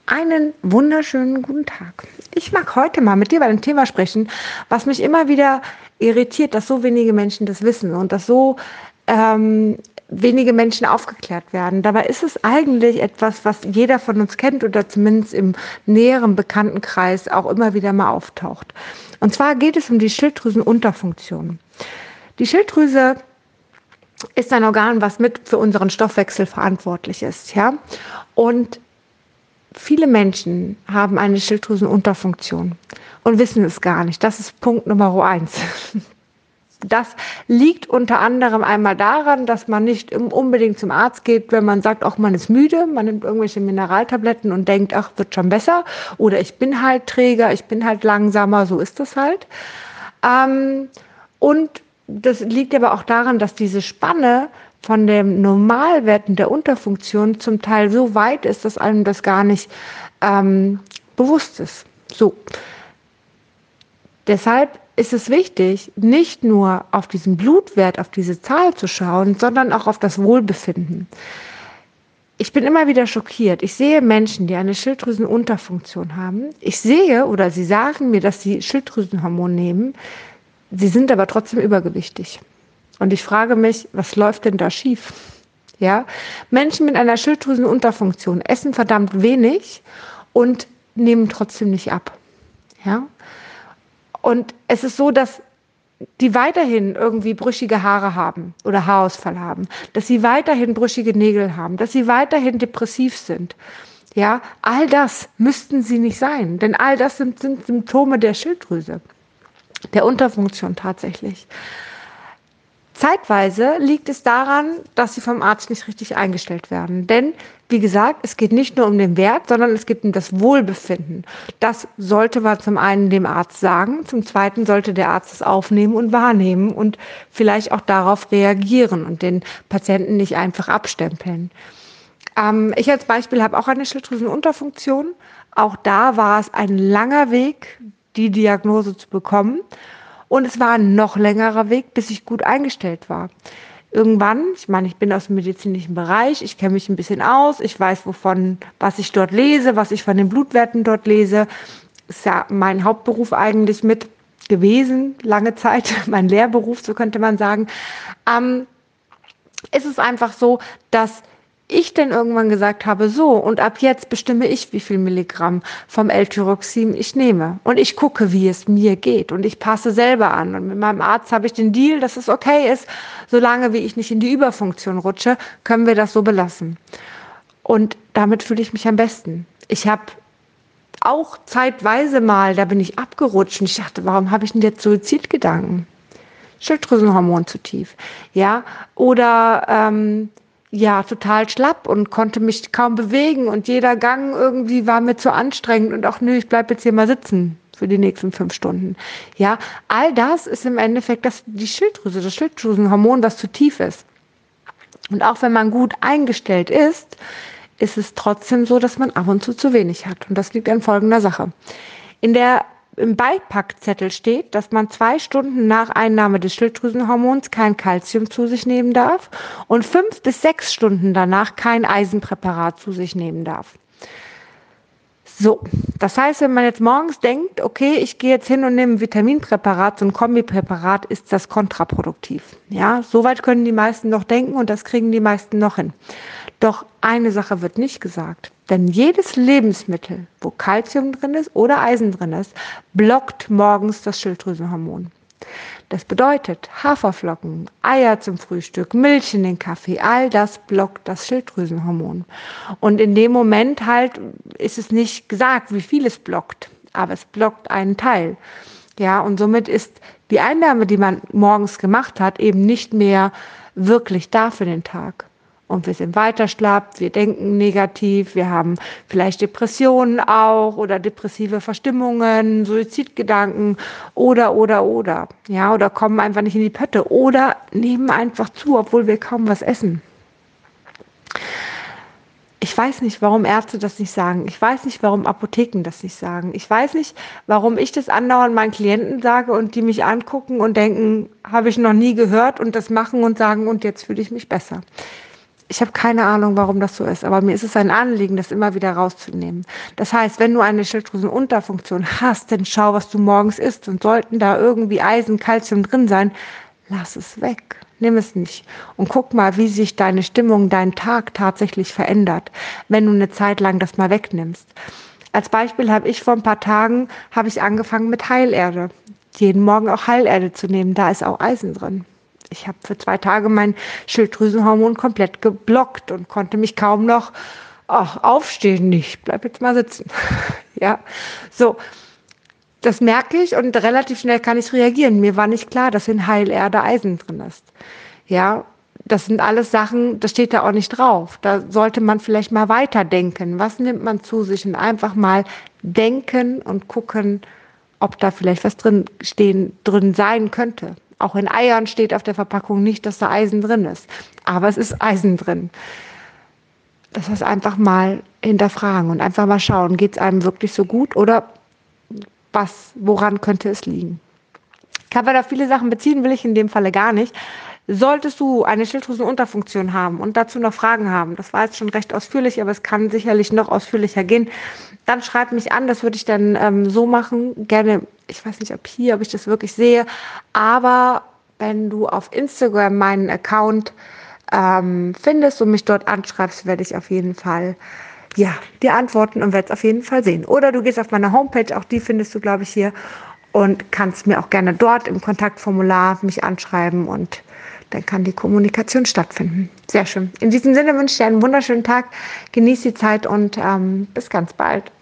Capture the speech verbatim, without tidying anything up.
Einen wunderschönen guten Tag. Ich mag heute mal mit dir über ein Thema sprechen, was mich immer wieder irritiert, dass so wenige Menschen das wissen und dass so ähm, wenige Menschen aufgeklärt werden. Dabei ist es eigentlich etwas, was jeder von uns kennt oder zumindest im näheren Bekanntenkreis auch immer wieder mal auftaucht. Und zwar geht es um die Schilddrüsenunterfunktion. Die Schilddrüse ist ein Organ, was mit für unseren Stoffwechsel verantwortlich ist, ja. Und viele Menschen haben eine Schilddrüsenunterfunktion und wissen es gar nicht. Das ist Punkt Nummer eins. Das liegt unter anderem einmal daran, dass man nicht unbedingt zum Arzt geht, wenn man sagt, auch man ist müde, man nimmt irgendwelche Mineraltabletten und denkt, ach, wird schon besser. Oder ich bin halt träger, ich bin halt langsamer, so ist das halt. Ähm, und das liegt aber auch daran, dass diese Spanne von den Normalwerten der Unterfunktion zum Teil so weit ist, dass einem das gar nicht ähm, bewusst ist. So. Deshalb ist es wichtig, nicht nur auf diesen Blutwert, auf diese Zahl zu schauen, sondern auch auf das Wohlbefinden. Ich bin immer wieder schockiert. Ich sehe Menschen, die eine Schilddrüsenunterfunktion haben. Ich sehe oder sie sagen mir, dass sie Schilddrüsenhormon nehmen. Sie sind aber trotzdem übergewichtig. Und ich frage mich, was läuft denn da schief? Ja? Menschen mit einer Schilddrüsenunterfunktion essen verdammt wenig und nehmen trotzdem nicht ab. Ja? Und es ist so, dass die weiterhin irgendwie brüchige Haare haben oder Haarausfall haben, dass sie weiterhin brüchige Nägel haben, dass sie weiterhin depressiv sind. Ja? All das müssten sie nicht sein, denn all das sind, sind Symptome der Schilddrüse, der Unterfunktion tatsächlich. Zeitweise liegt es daran, dass sie vom Arzt nicht richtig eingestellt werden. Denn, wie gesagt, es geht nicht nur um den Wert, sondern es geht um das Wohlbefinden. Das sollte man zum einen dem Arzt sagen, zum zweiten sollte der Arzt es aufnehmen und wahrnehmen und vielleicht auch darauf reagieren und den Patienten nicht einfach abstempeln. Ähm, ich als Beispiel habe auch eine Schilddrüsenunterfunktion. Auch da war es ein langer Weg, die Diagnose zu bekommen. Und es war ein noch längerer Weg, bis ich gut eingestellt war. Irgendwann, ich meine, ich bin aus dem medizinischen Bereich, ich kenne mich ein bisschen aus, ich weiß, wovon, was ich dort lese, was ich von den Blutwerten dort lese. Ist ja mein Hauptberuf eigentlich mit gewesen, lange Zeit, mein Lehrberuf, so könnte man sagen. Ähm, es ist einfach so, dass ich dann irgendwann gesagt habe, so, und ab jetzt bestimme ich, wie viel Milligramm vom L-Tyroxin ich nehme. Und ich gucke, wie es mir geht. Und ich passe selber an. Und mit meinem Arzt habe ich den Deal, dass es okay ist, solange wie ich nicht in die Überfunktion rutsche, können wir das so belassen. Und damit fühle ich mich am besten. Ich habe auch zeitweise mal, da bin ich abgerutscht und ich dachte, warum habe ich denn jetzt Suizidgedanken? Schilddrüsenhormon zu tief. Ja, oder ähm, ja, total schlapp und konnte mich kaum bewegen und jeder Gang irgendwie war mir zu anstrengend und auch, nö, ich bleib jetzt hier mal sitzen für die nächsten fünf Stunden. Ja, all das ist im Endeffekt das, die Schilddrüse, das Schilddrüsenhormon, was zu tief ist. Und auch wenn man gut eingestellt ist, ist es trotzdem so, dass man ab und zu zu wenig hat. Und das liegt an folgender Sache. In der Im Beipackzettel steht, dass man zwei Stunden nach Einnahme des Schilddrüsenhormons kein Kalzium zu sich nehmen darf und fünf bis sechs Stunden danach kein Eisenpräparat zu sich nehmen darf. So, das heißt, wenn man jetzt morgens denkt, okay, ich gehe jetzt hin und nehme ein Vitaminpräparat, so ein Kombipräparat, ist das kontraproduktiv. Ja, soweit können die meisten noch denken und das kriegen die meisten noch hin. Doch eine Sache wird nicht gesagt, denn jedes Lebensmittel, wo Kalzium drin ist oder Eisen drin ist, blockt morgens das Schilddrüsenhormon. Das bedeutet, Haferflocken, Eier zum Frühstück, Milch in den Kaffee, all das blockt das Schilddrüsenhormon. Und in dem Moment halt ist es nicht gesagt, wie viel es blockt, aber es blockt einen Teil. Ja, und somit ist die Einnahme, die man morgens gemacht hat, eben nicht mehr wirklich da für den Tag. Und wir sind weiter schlapp, wir denken negativ, wir haben vielleicht Depressionen auch oder depressive Verstimmungen, Suizidgedanken oder, oder, oder. Ja, oder kommen einfach nicht in die Pötte oder nehmen einfach zu, obwohl wir kaum was essen. Ich weiß nicht, warum Ärzte das nicht sagen. Ich weiß nicht, warum Apotheken das nicht sagen. Ich weiß nicht, warum ich das andauernd meinen Klienten sage und die mich angucken und denken, habe ich noch nie gehört und das machen und sagen und jetzt fühle ich mich besser. Ich habe keine Ahnung, warum das so ist, aber mir ist es ein Anliegen, das immer wieder rauszunehmen. Das heißt, wenn du eine Schilddrüsenunterfunktion hast, dann schau, was du morgens isst. Und sollten da irgendwie Eisen, Kalzium drin sein, lass es weg. Nimm es nicht. Und guck mal, wie sich deine Stimmung, dein Tag tatsächlich verändert, wenn du eine Zeit lang das mal wegnimmst. Als Beispiel habe ich vor ein paar Tagen, habe ich angefangen mit Heilerde. Jeden Morgen auch Heilerde zu nehmen, da ist auch Eisen drin. Ich habe für zwei Tage mein Schilddrüsenhormon komplett geblockt und konnte mich kaum noch ach, aufstehen. Ich bleib jetzt mal sitzen. Ja, so. Das merke ich und relativ schnell kann ich reagieren. Mir war nicht klar, dass in Heilerde Eisen drin ist. Ja, das sind alles Sachen, das steht da auch nicht drauf. Da sollte man vielleicht mal weiterdenken. Was nimmt man zu sich und einfach mal denken und gucken, ob da vielleicht was drin stehen, drin sein könnte. Auch in Eiern steht auf der Verpackung nicht, dass da Eisen drin ist. Aber es ist Eisen drin. Das heißt, einfach mal hinterfragen und einfach mal schauen, geht es einem wirklich so gut oder was, woran könnte es liegen? Kann man da viele Sachen beziehen, will ich in dem Falle gar nicht. Solltest du eine Schilddrüsenunterfunktion haben und dazu noch Fragen haben, das war jetzt schon recht ausführlich, aber es kann sicherlich noch ausführlicher gehen, dann schreib mich an, das würde ich dann ähm, so machen, gerne, ich weiß nicht, ob hier, ob ich das wirklich sehe, aber wenn du auf Instagram meinen Account ähm, findest und mich dort anschreibst, werde ich auf jeden Fall ja, dir antworten und werde es auf jeden Fall sehen. Oder du gehst auf meine Homepage, auch die findest du, glaube ich, hier und kannst mir auch gerne dort im Kontaktformular mich anschreiben und dann kann die Kommunikation stattfinden. Sehr schön. In diesem Sinne wünsche ich dir einen wunderschönen Tag, genieß die Zeit und ähm, bis ganz bald.